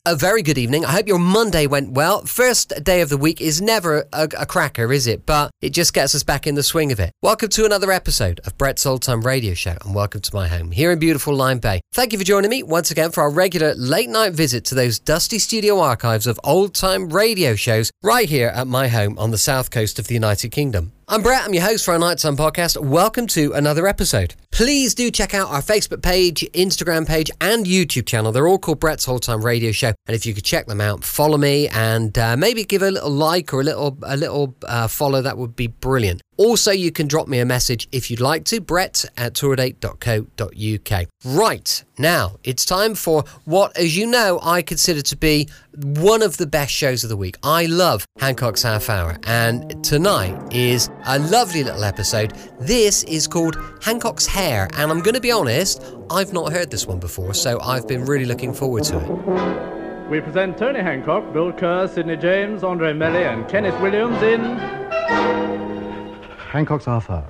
A very good evening. I hope your Monday went well. First day of the week is never a cracker, is it? But it just gets us back in the swing of it. Welcome to another episode of Brett's Old Time Radio Show, and welcome to my home here in beautiful Lyme Bay. Thank you for joining me once again for our regular late night visit to those dusty studio archives of old time radio shows right here at my home on the south coast of the United Kingdom. I'm Brett, I'm your host for our Nighttime podcast. Welcome to another episode. Please do check out our Facebook page, Instagram page, and YouTube channel. They're all called Brett's Old Time Radio Show. And if you could check them out, follow me, and maybe give a little like or a little follow, that would be brilliant. Also, you can drop me a message if you'd like to, brett@tourdate.co.uk. Right, now, it's time for what, as you know, I consider to be one of the best shows of the week. I love Hancock's Half Hour, and tonight is a lovely little episode. This is called Hancock's Hair, and I'm going to be honest, I've not heard this one before, so I've been really looking forward to it. We present Tony Hancock, Bill Kerr, Sidney James, Andre Melly, and Kenneth Williams in Hancock's Half Hour.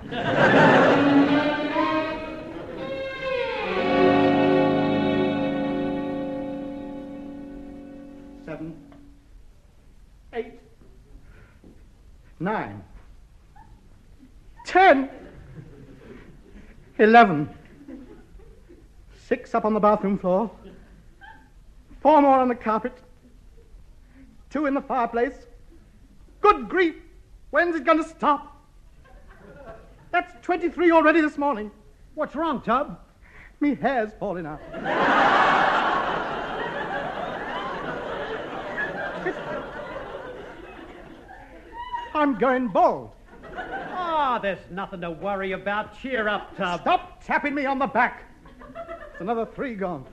7, 8, 9, 10, 11, 6 up on the bathroom floor, 4 more on the carpet, 2 in the fireplace. Good grief! When's it going to stop? That's 23 already this morning. What's wrong, Tub? Me hair's falling out. I'm going bald. Oh, there's nothing to worry about. Cheer up, Tub. Stop tapping me on the back. It's another 3 gone.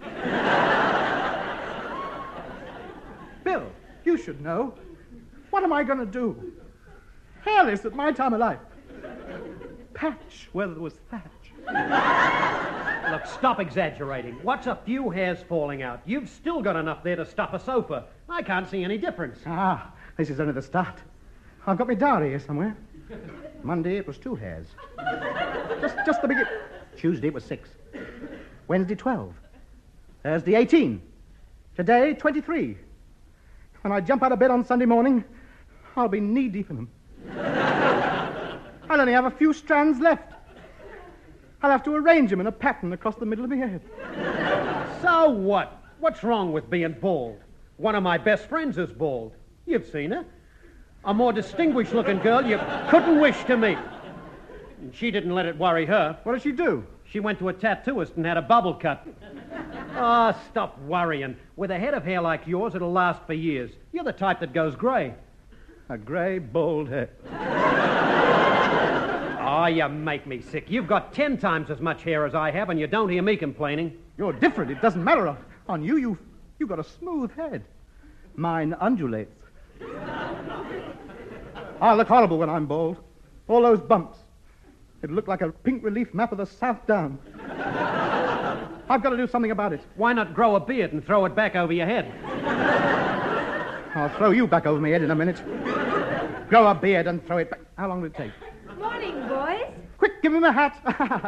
Bill, you should know. What am I going to do? Hairless at my time of life. Patch where there was thatch. Look, stop exaggerating. What's a few hairs falling out? You've still got enough there to stuff a sofa. I can't see any difference. Ah, this is only the start. I've got my diary here somewhere. Monday it was 2 hairs. Just the beginning. Tuesday it was 6. Wednesday 12. Thursday 18. Today 23. When I jump out of bed on Sunday morning, I'll be knee-deep in them. I'll only have a few strands left. I'll have to arrange them in a pattern across the middle of my head. So what? What's wrong with being bald? One of my best friends is bald. You've seen her. A more distinguished-looking girl you couldn't wish to meet. And she didn't let it worry her. What did she do? She went to a tattooist and had a bubble cut. Oh, stop worrying. With a head of hair like yours, it'll last for years. You're the type that goes grey. A grey, bald head. Oh, you make me sick. You've got 10 times as much hair as I have, and you don't hear me complaining. You're different. It doesn't matter. On you've got a smooth head. Mine undulates. I'll look horrible when I'm bald. All those bumps. It'll look like a pink relief map of the South Downs. I've got to do something about it. Why not grow a beard and throw it back over your head? I'll throw you back over my head in a minute. Grow a beard and throw it back. How long will it take? Morning, boys. Quick, give me my hat.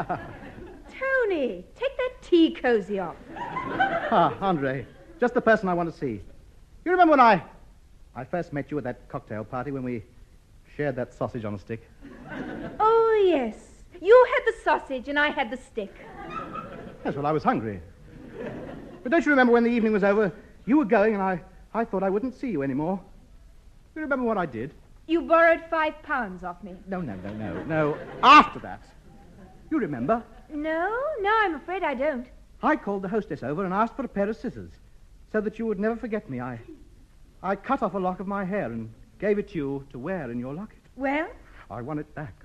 Tony, take that tea cozy off. Andre, just the person I want to see. You remember when I first met you at that cocktail party when we shared that sausage on a stick? Oh, yes. You had the sausage and I had the stick. Yes, well, I was hungry. But don't you remember when the evening was over, you were going and I thought I wouldn't see you anymore? You remember what I did? You borrowed £5 off me. No. After that. You remember? No, I'm afraid I don't. I called the hostess over and asked for a pair of scissors so that you would never forget me. I cut off a lock of my hair and gave it to you to wear in your locket. Well? I want it back.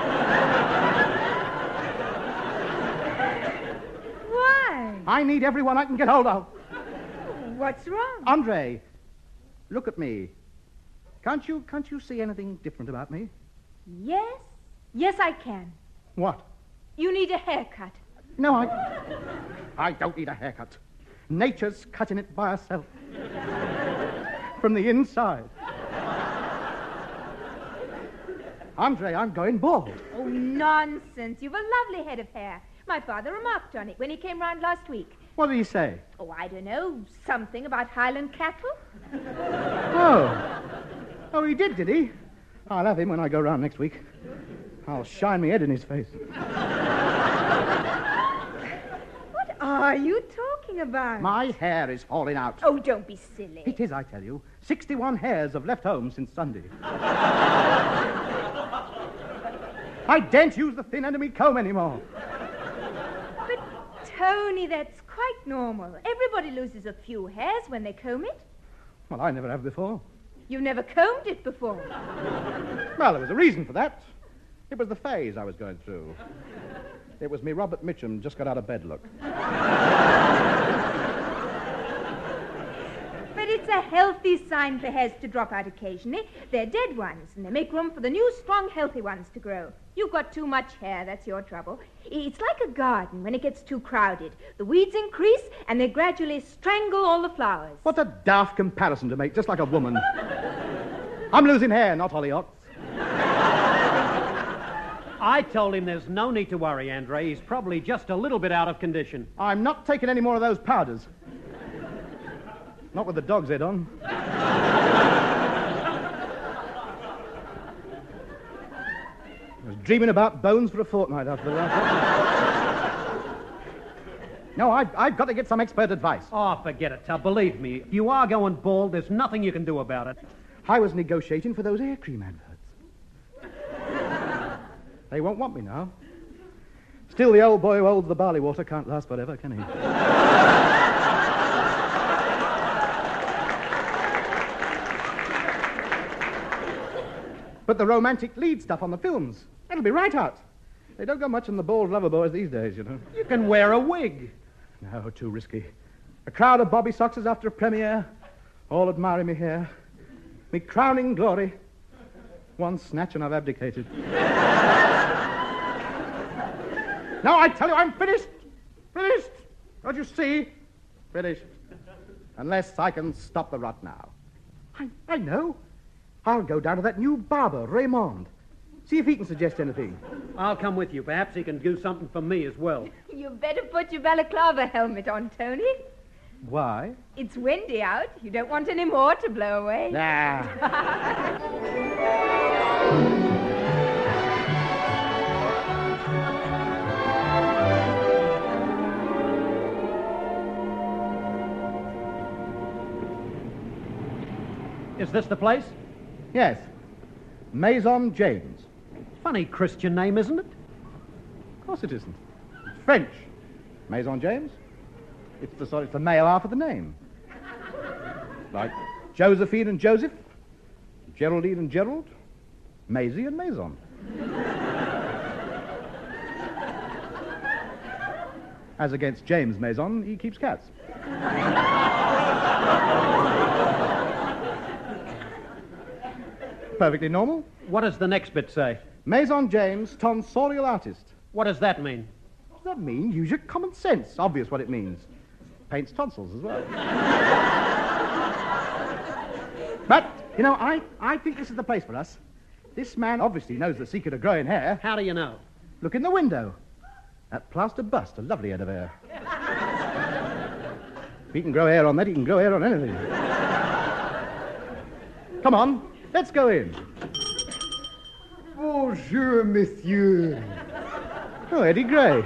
Why? I need everyone I can get hold of. What's wrong? Andre, look at me. Can't you see anything different about me? Yes, I can. What? You need a haircut. No, I don't need a haircut. Nature's cutting it by herself. From the inside. Andre, I'm going bald. Oh, nonsense. You've a lovely head of hair. My father remarked on it when he came round last week. What did he say? Oh, I don't know. Something about Highland cattle. Oh, he did he? I'll have him when I go round next week. I'll shine my head in his face. What are you talking about? My hair is falling out. Oh, don't be silly. It is, I tell you. 61 hairs have left home since Sunday. I daren't use the thin end of me comb anymore. But, Tony, that's quite normal. Everybody loses a few hairs when they comb it. Well, I never have before. You've never combed it before. Well, there was a reason for that. It was the phase I was going through. It was me Robert Mitchum just got out of bed look. But it's a healthy sign for hairs to drop out occasionally. They're dead ones, and they make room for the new, strong, healthy ones to grow. You've got too much hair, that's your trouble. It's like a garden when it gets too crowded. The weeds increase, and they gradually strangle all the flowers. What a daft comparison to make, just like a woman. I'm losing hair, not hollyhocks. I told him there's no need to worry, Andre. He's probably just a little bit out of condition. I'm not taking any more of those powders. Not with the dog's head on. I was dreaming about bones for a fortnight after the last one. No, I've got to get some expert advice. Oh, forget it, Tub. Believe me, if you are going bald, there's nothing you can do about it. I was negotiating for those air cream adverts. They won't want me now. Still, the old boy who holds the barley water can't last forever, can he? But the romantic lead stuff on the films, that'll be right out. They don't go much on the bald lover boys these days, you know. You can wear a wig. No, too risky. A crowd of bobby soxers after a premiere, all admiring me hair. Me crowning glory. One snatch and I've abdicated. Now I tell you, I'm finished. Finished. Don't you see? Finished. Unless I can stop the rot now. I know. I'll go down to that new barber, Raymond. See if he can suggest anything. I'll come with you. Perhaps he can do something for me as well. You better put your balaclava helmet on, Tony. Why? It's windy out. You don't want any more to blow away. Nah. Is this the place? Yes. Maison James. Funny Christian name, isn't it? Of course it isn't. It's French. Maison James. It's the male half of the name. Like Josephine and Joseph, Geraldine and Gerald, Maisie and Maison. As against James Maison, he keeps cats. Perfectly normal. What does the next bit say? Maison James, tonsorial artist. What does that mean? What does that mean? Use your common sense. Obvious what it means. Paints tonsils as well. But, you know, I think this is the place for us. This man obviously knows the secret of growing hair. How do you know? Look in the window. That plaster bust, a lovely head of hair. If he can grow hair on that, he can grow hair on anything. Come on, let's go in. Bonjour, monsieur. Oh, Eddie Gray.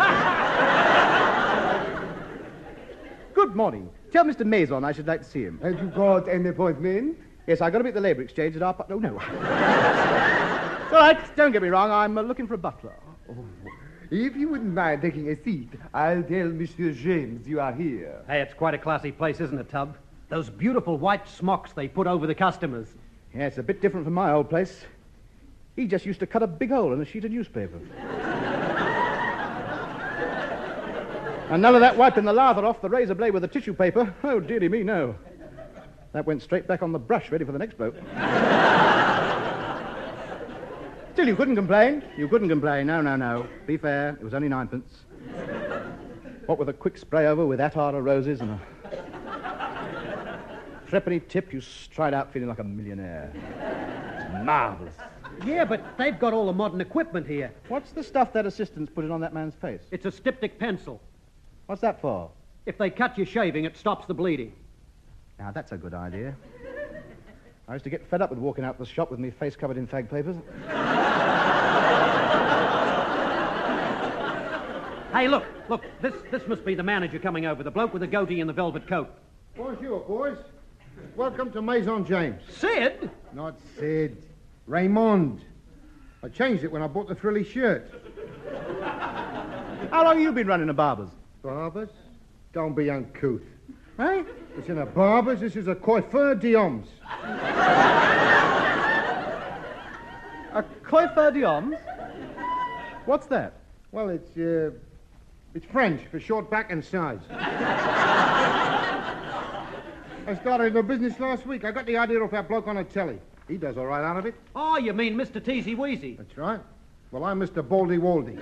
Good morning. Tell Mr. Maison I should like to see him. Have you got an appointment? Yes, I got him at the Labour Exchange at our... No, no. All right, don't get me wrong. I'm looking for a butler. Oh, if you wouldn't mind taking a seat, I'll tell Monsieur James you are here. Hey, it's quite a classy place, isn't it, Tub? Those beautiful white smocks they put over the customers. Yeah, it's a bit different from my old place. He just used to cut a big hole in a sheet of newspaper. And none of that wiping the lather off the razor blade with the tissue paper. Oh, dearie me, no. That went straight back on the brush, ready for the next bloke. Still, you couldn't complain. You couldn't complain. No, no, no. Be fair, it was only ninepence. What with a quick spray over with attar of roses and a threepenny tip, you stride out feeling like a millionaire. It's marvellous. Yeah, but they've got all the modern equipment here. What's the stuff that assistant's putting on that man's face? It's a styptic pencil. What's that for? If they cut you shaving, it stops the bleeding. Now, that's a good idea. I used to get fed up with walking out the shop with my face covered in fag papers. Hey, look. This must be the manager coming over, the bloke with the goatee and the velvet coat. Bonjour, boys. Welcome to Maison James. Sid? Not Sid. Raymond. I changed it when I bought the frilly shirt. How long have you been running a barber's? Barbers? Don't be uncouth. Eh? It's in a barber's. This is a coiffeur d'hommes. A coiffeur d'hommes? What's that? Well, it's French for short back and sides. I started in the business last week. I got the idea of that bloke on the telly. He does all right out of it. Oh, you mean Mr. Teasy Weasy? That's right. Well, I'm Mr. Baldy Waldy.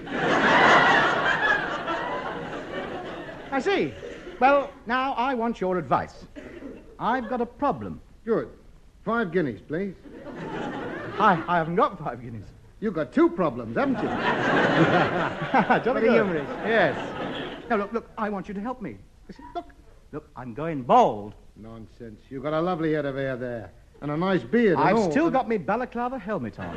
I see. Well, now I want your advice. I've got a problem. Good. 5 guineas, please. I haven't got 5 guineas. You've got 2 problems, haven't you? Jolly Very humorous. good. Yes. Now, look, I want you to help me. Listen, look, I'm going bald. Nonsense. You've got a lovely head of hair there. And a nice beard and I've all. still got me balaclava helmet on.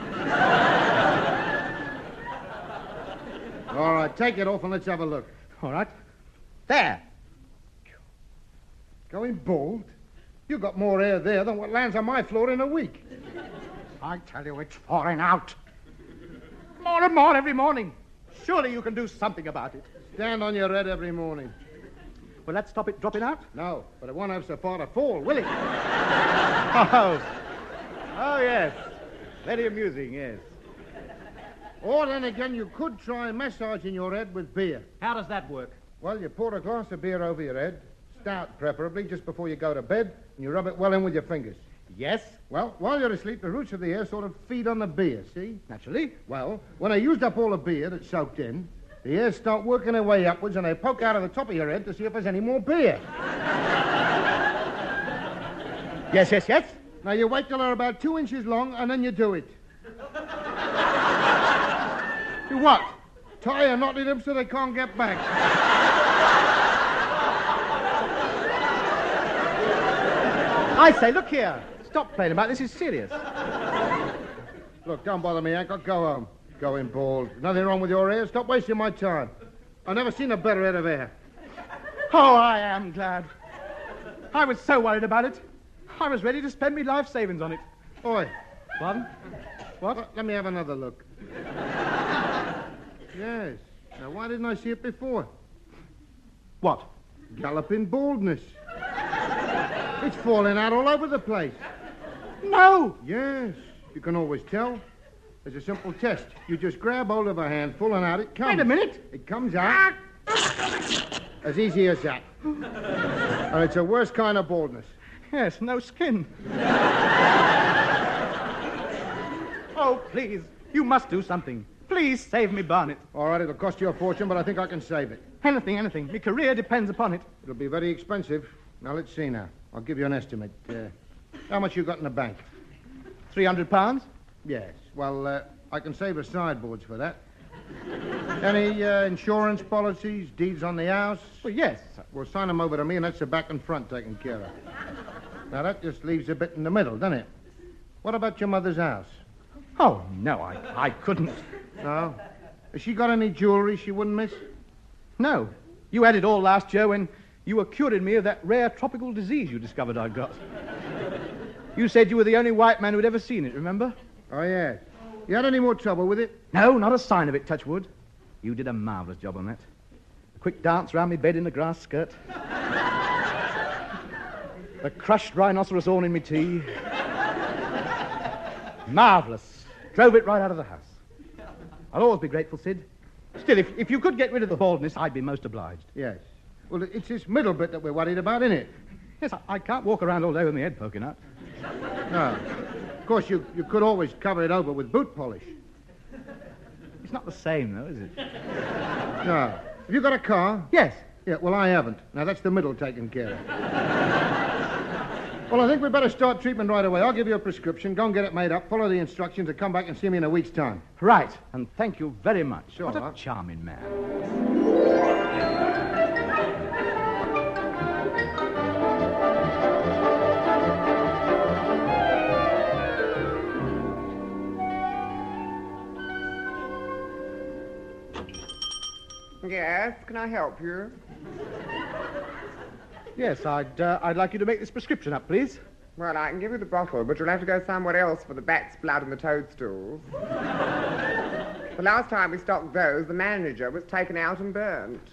All right, take it off and let's have a look. All right. There. Going bald? You've got more hair there than what lands on my floor in a week. I tell you, it's falling out. More and more every morning. Surely you can do something about it. Stand on your head every morning. Will that stop it dropping out? No, but it won't have so far to fall, will it? Oh, yes. Very amusing, yes. Or then again, you could try massaging your head with beer. How does that work? Well, you pour a glass of beer over your head, stout preferably, just before you go to bed, and you rub it well in with your fingers. Yes, Well, while you're asleep, the roots of the hair sort of feed on the beer, see? naturally. Well, when I used up all the beer that's soaked in, the hairs start working their way upwards and they poke out of the top of your head to see if there's any more beer. Yes. Now, you wait till they're about 2 inches long and then you do it. Do what? Tie a knot in them so they can't get back. I say, look here. Stop playing about. This is serious. Look, don't bother me, Hank. I'll go home. Going bald. Nothing wrong with your hair. Stop wasting my time. I've never seen a better head of hair. Oh, I am glad. I was so worried about it. I was ready to spend my life savings on it. Oi, Pardon? What? let me have another look. Yes. Now, why didn't I see it before? What? Galloping baldness. It's falling out all over the place. No! Yes. You can always tell. There's a simple test. You just grab hold of a handful and out it comes. Wait a minute. It comes out. As easy as that. And it's a worse kind of baldness. Yes, no skin. Oh, please. You must do something. Please save me, Barnett. All right, it'll cost you a fortune, but I think I can save it. Anything. My career depends upon it. It'll be very expensive. Now, let's see now. I'll give you an estimate. How much you got in the bank? £300? Yes. Well, I can save the sideboards for that. Any insurance policies, deeds on the house? Well, yes. Well, sign them over to me, and that's the back and front taken care of. Now, that just leaves a bit in the middle, doesn't it? What about your mother's house? Oh, no, I couldn't. No? Has she got any jewelry she wouldn't miss? No. You had it all last year when you were curing me of that rare tropical disease you discovered I'd got. You said you were the only white man who'd ever seen it, remember? Oh, yes. You had any more trouble with it? No, not a sign of it, touch wood. You did a marvellous job on that. A quick dance round me bed in the grass skirt. The crushed rhinoceros horn in me tea. Marvellous. Drove it right out of the house. I'll always be grateful, Sid. Still, if you could get rid of the baldness, I'd be most obliged. Yes. Well, it's this middle bit that we're worried about, isn't it? Yes, I can't walk around all day with my head poking up. No. Of course, you could always cover it over with boot polish. It's not the same, though, is it? No. Have you got a car? Yes. Yeah, well, I haven't. Now, that's the middle taken care of. Well, I think we'd better start treatment right away. I'll give you a prescription. Go and get it made up. Follow the instructions and come back and see me in a week's time. Right. And thank you very much. Sure, What a Mark. charming man. Yes, can I help you? Yes, I'd like you to make this prescription up, please. Well, I can give you the bottle, but you'll have to go somewhere else for the bat's blood and the toadstools. The last time we stocked those, the manager was taken out and burnt.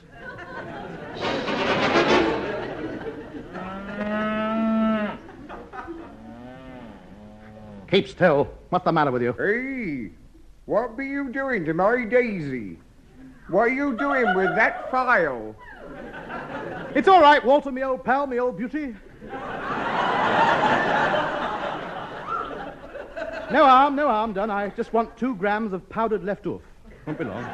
Keep still. What's the matter with you? Hey, what be you doing to my Daisy? What are you doing with that file? It's all right, Walter, me old pal, me old beauty. No harm done. I just want 2 grams of powdered left hoof. Won't be long.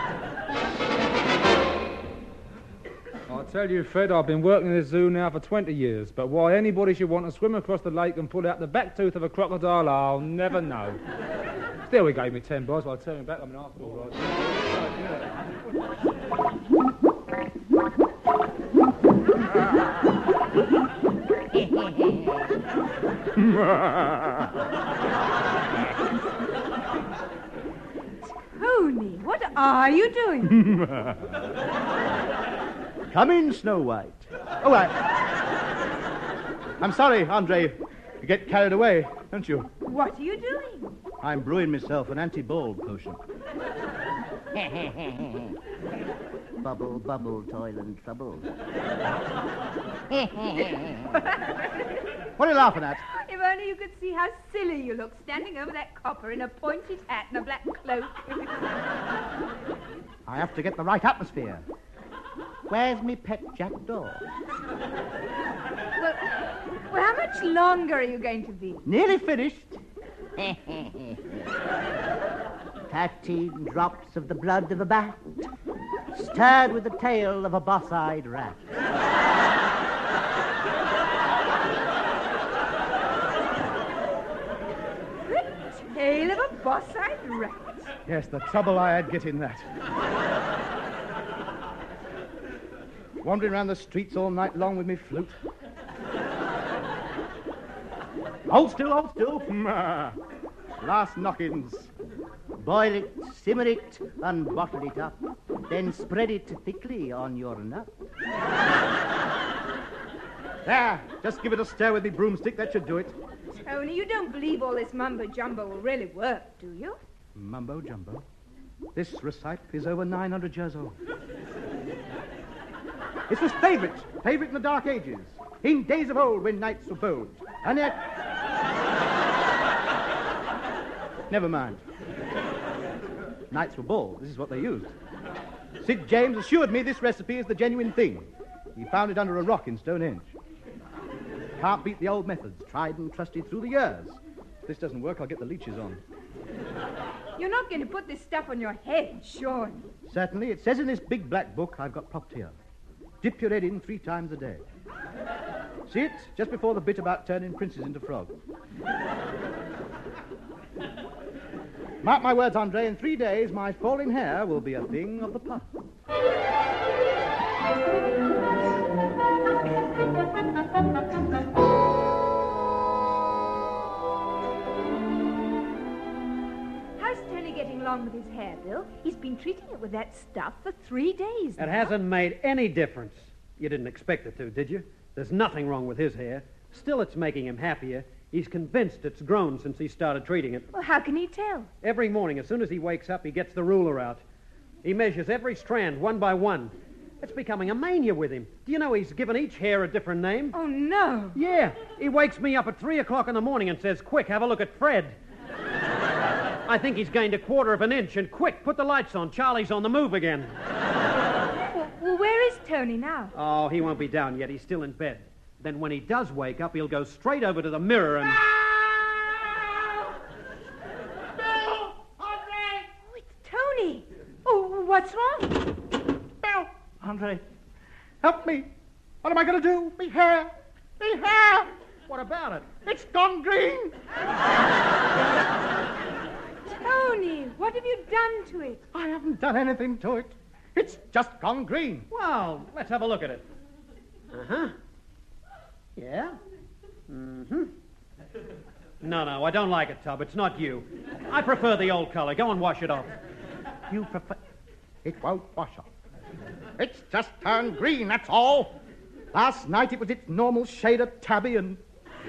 I tell you, Fred, I've been working in this zoo now for 20 years, but why anybody should want to swim across the lake and pull out the back tooth of a crocodile, I'll never know. Still, he gave me 10 bob, so I turned him back. I'm an arsehole, right? Tony, what are you doing? Come in, Snow White. Oh, I'm sorry, Andre. You get carried away, don't you? What are you doing? I'm brewing myself an anti-bald potion. Bubble, bubble, toil and trouble. What are you laughing at? If only you could see how silly you look standing over that copper in a pointed hat and a black cloak. I have to get the right atmosphere. Where's me pet jackdaw? Well, how much longer are you going to be? Nearly finished. 13 drops of the blood of a bat, stirred with the tail of a boss-eyed rat. The tail of a boss-eyed rat? Yes, the trouble I had getting that. Wandering around the streets all night long with me flute. Hold still, hold still. Last knockings. Boil it, simmer it, and bottle it up. Then spread it thickly on your nut. There, just give it a stir with the broomstick. That should do it. Tony, you don't believe all this mumbo-jumbo will really work, do you? Mumbo-jumbo? This recipe is over 900 years old. It was favorite in the Dark Ages, in days of old when knights were bold. And yet... Never mind. Knights were bald. This is what they used. Sid James assured me this recipe is the genuine thing. He found it under a rock in Stonehenge. Can't beat the old methods, tried and trusted through the years. If this doesn't work, I'll get the leeches on. You're not going to put this stuff on your head, surely. Certainly. It says in this big black book I've got propped here. Dip your head in 3 times a day. See it? Just before the bit about turning princes into frogs. Mark my words, Andre, in 3 days my falling hair will be a thing of the past. How's Tony getting along with his hair, Bill? He's been treating it with that stuff for 3 days now. It hasn't made any difference. You didn't expect it to, did you? There's nothing wrong with his hair. Still, it's making him happier. He's convinced it's grown since he started treating it. Well, how can he tell? Every morning, as soon as he wakes up, he gets the ruler out. He measures every strand one by one. It's becoming a mania with him. Do you know he's given each hair a different name? Oh, no. Yeah. He wakes me up at 3 o'clock in the morning and says, "Quick, have a look at Fred." I think he's gained a quarter of an inch, and quick, put the lights on. Charlie's on the move again. Well, where is Tony now? Oh, he won't be down yet. He's still in bed. Then when he does wake up, he'll go straight over to the mirror and... Bill! Andre! Oh, it's Tony. Oh, what's wrong? Bill! Andre, help me. What am I going to do? Me hair! Me hair! What about it? It's gone green! Tony, what have you done to it? I haven't done anything to it. It's just gone green. Well, let's have a look at it. Uh-huh. Yeah? Mm-hmm. No, I don't like it, Tub. It's not you. I prefer the old color. Go and wash it off. You prefer... It won't wash off. It's just turned green, that's all. Last night it was its normal shade of tabby and...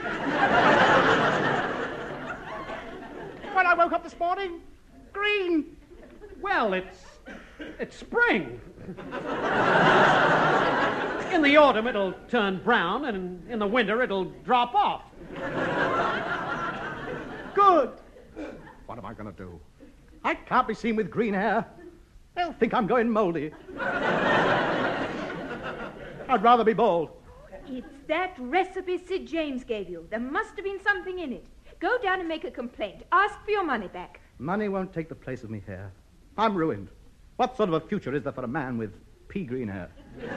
When I woke up this morning, green. Well, it's spring. In the autumn, it'll turn brown, and in the winter, it'll drop off. Good. What am I going to do? I can't be seen with green hair. They'll think I'm going mouldy. I'd rather be bald. It's that recipe Sid James gave you. There must have been something in it. Go down and make a complaint. Ask for your money back. Money won't take the place of me hair. I'm ruined. What sort of a future is there for a man with pea green hair?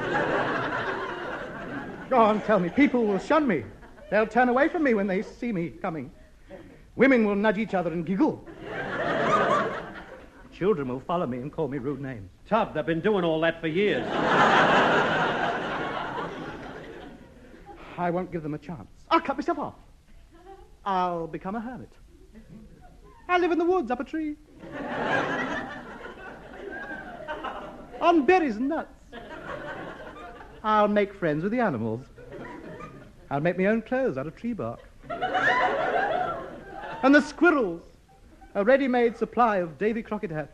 Go on, tell me. People will shun me. They'll turn away from me when they see me coming. Women will nudge each other and giggle. Children will follow me and call me rude names. Tub, they've been doing all that for years. I won't give them a chance. I'll cut myself off. I'll become a hermit. I'll live in the woods up a tree. On berries and nuts. I'll make friends with the animals. I'll make my own clothes out of tree bark. And the squirrels, a ready-made supply of Davy Crockett hats.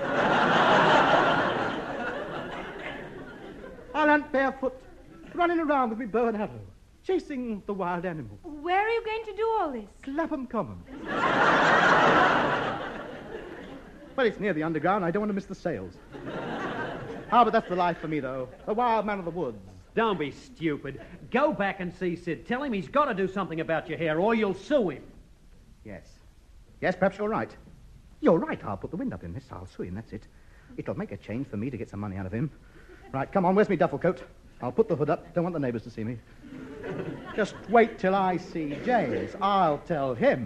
I'll hunt barefoot, running around with me bow and arrow, chasing the wild animals. Where are you going to do all this? Clapham Common. Well, it's near the underground. I don't want to miss the sales. Ah, but that's the life for me, though. The wild man of the woods. Don't be stupid. Go back and see Sid. Tell him he's got to do something about your hair, or you'll sue him. Yes. Yes, perhaps you're right. You're right. I'll put the wind up in this. I'll sue him, that's it. It'll make a change for me to get some money out of him. Right, come on, where's me duffel coat? I'll put the hood up. Don't want the neighbours to see me. Just wait till I see James. I'll tell him.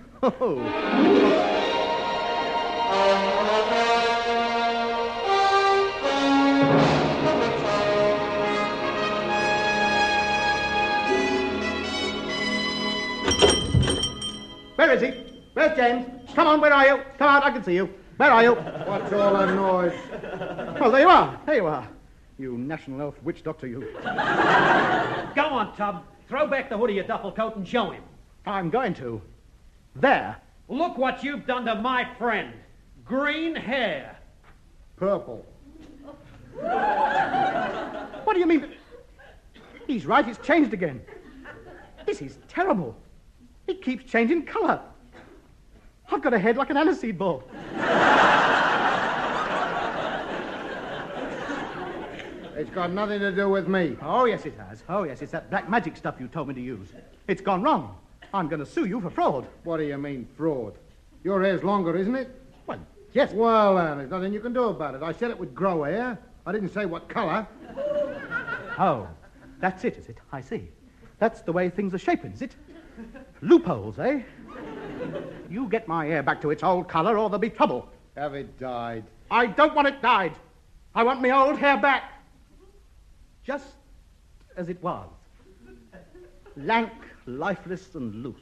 Where is he? Where's James? Come on, where are you? Come out, I can see you. Where are you? What's all that noise? Well, there you are. There you are. You national elf witch doctor, you. Go on, Tub. Throw back the hood of your duffel coat and show him. I'm going to. There. Look what you've done to my friend. Green hair. Purple. What do you mean? He's right, it's changed again. This is terrible. It keeps changing colour. I've got a head like an aniseed ball. It's got nothing to do with me. Oh, yes, it has. Oh, yes, it's that black magic stuff you told me to use. It's gone wrong. I'm going to sue you for fraud. What do you mean, fraud? Your hair's longer, isn't it? Well, yes. Well, then, there's nothing you can do about it. I said it would grow hair. I didn't say what colour. Oh, that's it, is it? I see. That's the way things are shaping, is it? Loopholes, eh? You get my hair back to its old colour or there'll be trouble. Have it dyed. I don't want it dyed. I want my old hair back. Just as it was. Lank, lifeless, and loose.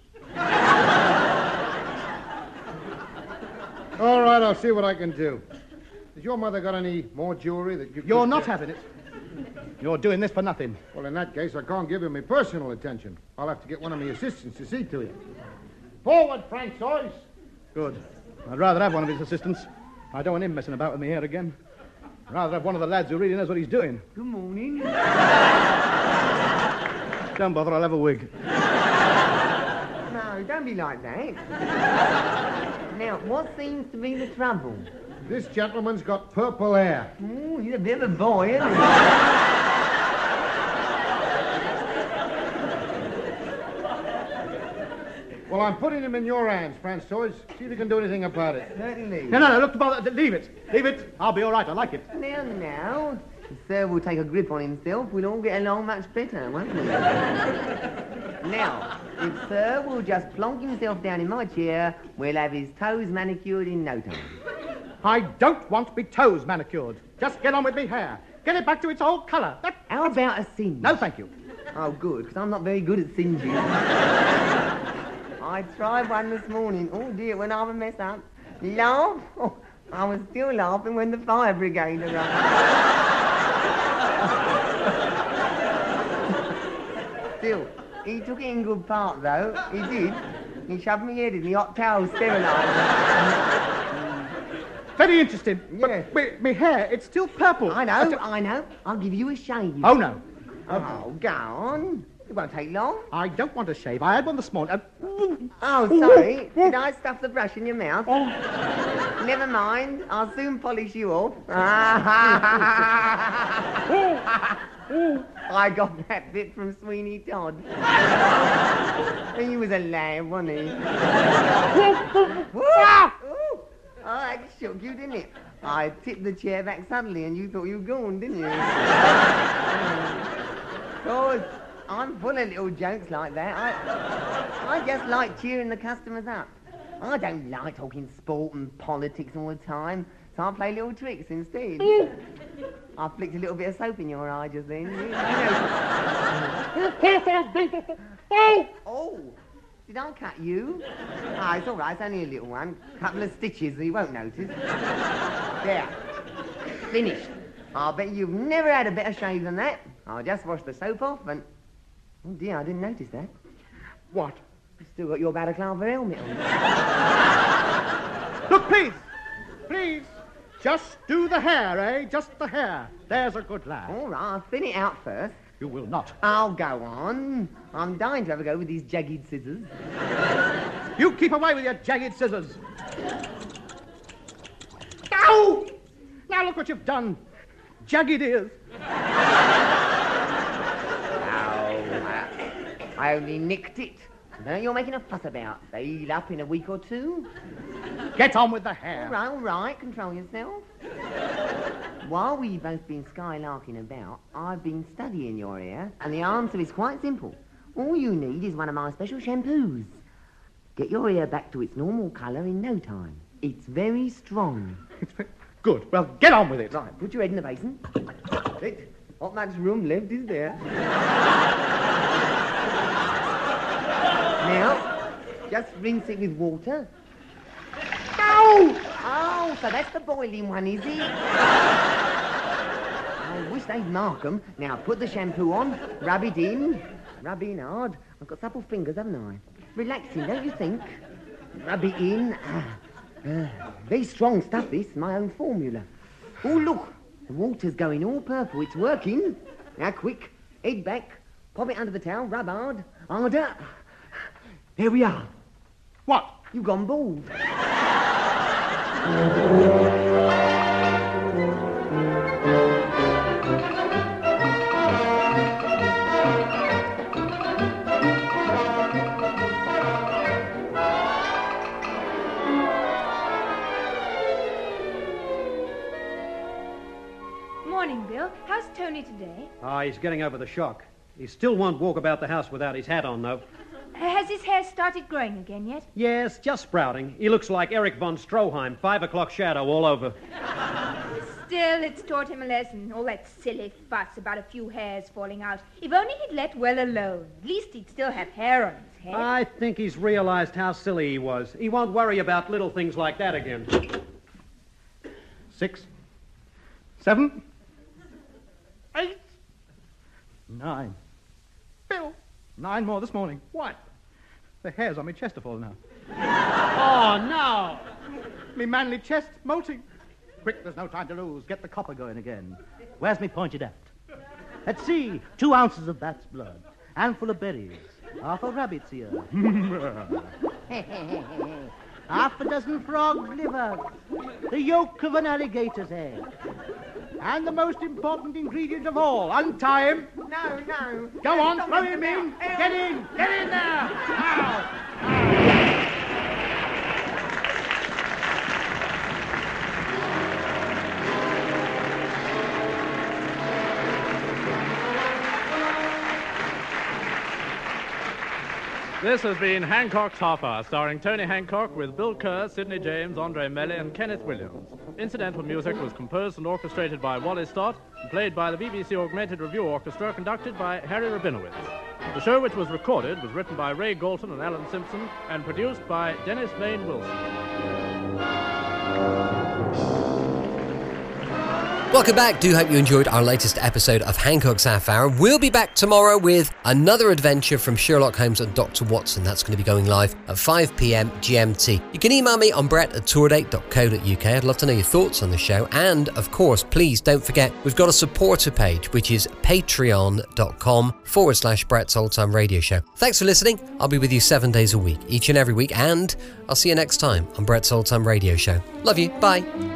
All right, I'll see what I can do. Has your mother got any more jewelry that you could... You're not having it. You're doing this for nothing. Well, in that case, I can't give you my personal attention. I'll have to get one of my assistants to see to it. Forward, Francois. Good. I'd rather have one of his assistants. I don't want him messing about with me hair again. I'd rather have one of the lads who really knows what he's doing. Good morning. Don't bother, I'll have a wig. No, don't be like that. Now, what seems to be the trouble? This gentleman's got purple hair. Oh, he's a bit of a boy, isn't he? Well, I'm putting him in your hands, Francois. See if you can do anything about it. Certainly. No, look, bother, leave it. Leave it. I'll be all right, I like it. Now, if Sir will take a grip on himself, we'll all get along much better, won't we? Now, if Sir will just plonk himself down in my chair, we'll have his toes manicured in no time. I don't want my toes manicured. Just get on with me hair. Get it back to its old colour. How about a singe? No, thank you. Oh, good, because I'm not very good at singeing. I tried one this morning. Oh, dear, when I have a mess up. Laugh? Oh, I was still laughing when the fire brigade arrived. Still, he took it in good part, though. He did. He shoved me head in the hot towel steriliser. Very interesting. Yeah. But my hair, it's still purple. I know. I'll give you a shave. Oh, no. Oh, go on. It won't take long. I don't want a shave. I had one this morning. Oh, sorry. Did I stuff the brush in your mouth? Never mind. I'll soon polish you off. I got that bit from Sweeney Todd. He was a lamb, wasn't he? Oh, that shook you, didn't it? I tipped the chair back suddenly and you thought you were gone, didn't you? Of course, I'm full of little jokes like that. I just like cheering the customers up. I don't like talking sport and politics all the time, so I play little tricks instead. I flicked a little bit of soap in your eye just then. Oh, did I cut you? Ah, it's all right, it's only a little one. Couple of stitches, you won't notice. There, finished. I'll bet you've never had a better shave than that. I'll just wash the soap off and... Oh, dear, I didn't notice that. What? You've still got your balaclava helmet on. Look, please. Just do the hair, eh? Just the hair. There's a good lad. All right, I'll thin it out first. You will not. I'll go on. I'm dying to have a go with these jagged scissors. You keep away with your jagged scissors. Ow! Now look what you've done. Jagged ears. I only nicked it. Now you're making a fuss about. They heal up in a week or two. Get on with the hair. All right. Control yourself. While we've both been skylarking about, I've been studying your hair, and the answer is quite simple. All you need is one of my special shampoos. Get your hair back to its normal colour in no time. It's very strong. Good. Well, get on with it. Right, put your head in the basin. Right. Not much room left, is there? Now, just rinse it with water. Ow! Oh, so that's the boiling one, is it? I wish they'd mark 'em. Now, put the shampoo on, rub it in. Rub in hard. I've got supple fingers, haven't I? Relaxing, don't you think? Rub it in. Very strong stuff, this. My own formula. Oh, look. The water's going all purple. It's working. Now, quick. Head back. Pop it under the towel. Rub hard. Harder. There we are. What? You've gone bald. Morning, Bill. How's Tony today? He's getting over the shock. He still won't walk about the house without his hat on, though. Has his hair started growing again yet? Yes, just sprouting. He looks like Eric von Stroheim, 5 o'clock shadow all over. Still, it's taught him a lesson. All that silly fuss about a few hairs falling out. If only he'd let well alone. At least he'd still have hair on his head. I think he's realized how silly he was. He won't worry about little things like that again. 6, 7, 8, 9. Bill, 9 more this morning. What? The hairs on my chest are falling out. Oh, no! Me manly chest molting. Quick, there's no time to lose. Get the copper going again. Where's me pointed at? Let's see. 2 ounces of bat's blood. Handful of berries. Half a rabbit's ear. Half a dozen frog's livers. The yolk of an alligator's egg. And the most important ingredient of all, untie him. No. Go on, throw him in. Get in there. Now. This has been Hancock's Half Hour, starring Tony Hancock with Bill Kerr, Sidney James, Andre Melly, and Kenneth Williams. Incidental music was composed and orchestrated by Wally Stott and played by the BBC Augmented Review Orchestra, conducted by Harry Rabinowitz. The show, which was recorded, was written by Ray Galton and Alan Simpson and produced by Dennis Lane Wilson. Welcome back. Do hope you enjoyed our latest episode of Hancock's Half Hour. We'll be back tomorrow with another adventure from Sherlock Holmes and Dr. Watson. That's going to be going live at 5 p.m. GMT. You can email me on brett@tourdate.co.uk. I'd love to know your thoughts on the show. And, of course, please don't forget, we've got a supporter page, which is patreon.com/Brett's Old Time Radio Show. Thanks for listening. I'll be with you 7 days a week, each and every week. And I'll see you next time on Brett's Old Time Radio Show. Love you. Bye.